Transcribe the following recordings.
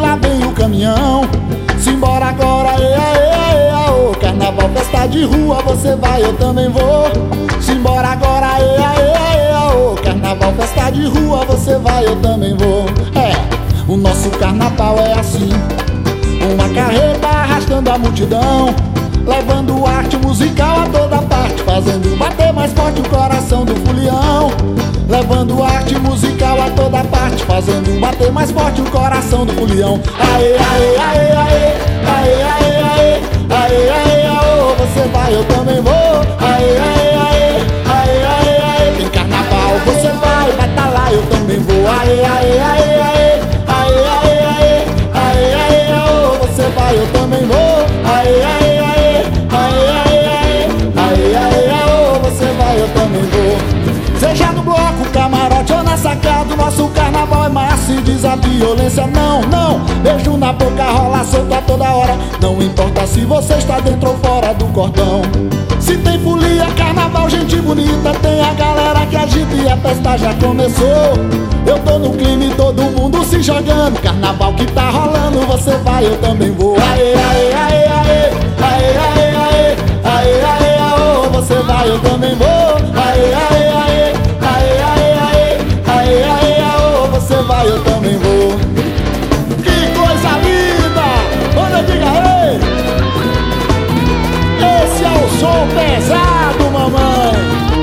lá vem o caminhão. Simbora agora, aê, aê, aê, aô. Carnaval, festa de rua, você vai, eu também vou. Simbora agora, aê, aê, aê, aô. Carnaval, festa de rua, você vai, eu também vou. É, o nosso carnaval é assim, uma carreta arrastando a multidão, levando arte musical a toda parte, fazendo bater mais forte o coração do folião. Levando arte musical a toda parte, fazendo bater mais forte o coração do folião. Aê, aê, aê, aê, aê, aê, aê, aê, aê, aô. Você vai, eu também vou. Aê, aê, aê, aê, aê, aê. Tem carnaval, você vai tá lá, eu também vou. Aê, aê, aê, aê, aê, aê, aê, aê, aê, aô. Você vai, eu também vou. Aê, aê, aê, aê, aê, aê, aê, aê, aô. Você vai, eu também vou. Seja no bloco, camarote ou na sacada, o nosso carnaval é massa e diz a violência não, não. Beijo na boca, rola solto a toda hora, não importa se você está dentro ou fora do cordão. Se tem folia, carnaval, gente bonita, tem a galera que agita e a festa já começou. Eu tô no clima e todo mundo se jogando, carnaval que tá rolando, você vai, eu também vou. Aê, aê, aê, aê, aê, aê, aê, aê, aê, aô. Você vai, eu também vou. Aê, aê, aê, aê, aê, aê, aê, aê, aô. Você vai, eu também vou. Que coisa linda! Manda, diga ei! Esse é o som pesado, mamãe.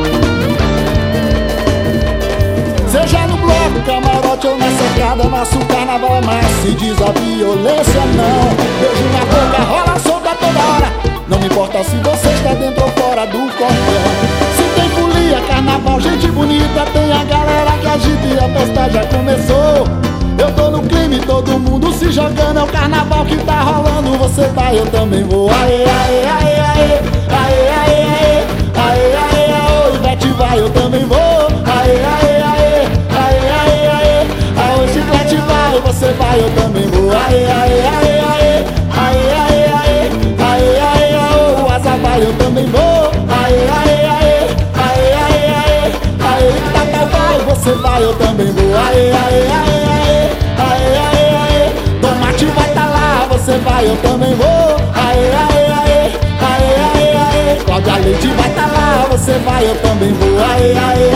Seja no bloco, camarote ou na sacada, nosso carnaval é mais, se diz a violência não. Beijo na boca, rola solta toda hora, não importa se você está dentro ou fora do cordão. Se tem folia, carnaval, gente bonita, tem a galera que agita e a festa já começou. Eu tô no clima e todo mundo se jogando, é o carnaval que tá rolando, você vai, eu também vou. Aê, aê, aê, aê, aê, aê, aê, aê, aê, aô. Ivete vai, eu também vou. Aê, aê, aê, aê, aê, aê, aô. Chiclete vai, você vai, eu também vou. Aê, aê, aê, aê, aê, aê, aê, aê, aê, aô. Asa vai, eu também vou. Aê, aê, aê, aê, aê, aê, aê, Tata vai, você vai, eu também vou. Aê, aê, aê, aê, aê, aê, aê. Tomate vai tá lá, você vai, eu também vou. Aê, aê, aê, aê, aê, aê. Cláudia Leite vai tá lá, você vai, eu também vou. Aê, aê,